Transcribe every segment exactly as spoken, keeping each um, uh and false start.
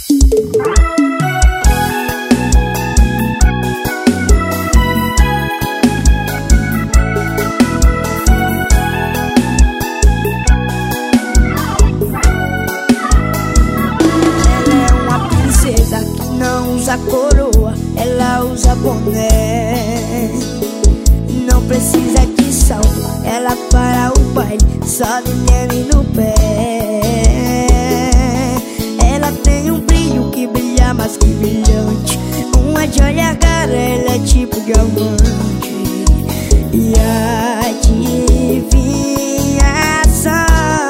Não usa coroa, ela usa boné. Não precisa de salto, ela para o baile só de tênis no pé. Ela tem um brilho que brilha mais que brilhante, uma joia cara, ela é tipo diamante. E adivinhação,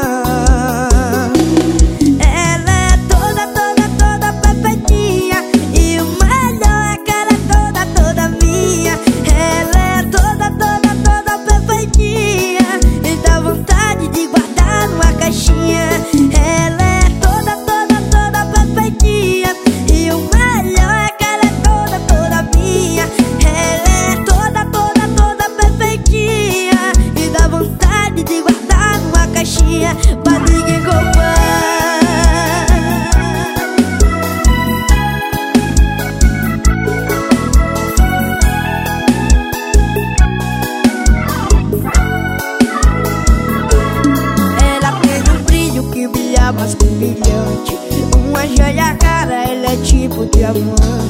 ela é toda, toda, toda perfeitinha. E o melhor é que ela é toda, toda minha. Ela é toda, toda, toda perfeitinha. E dá vontade de guardar numa caixinha pra ninguém roubar. Mais que brilhante, uma joia rara, ela é tipo diamante.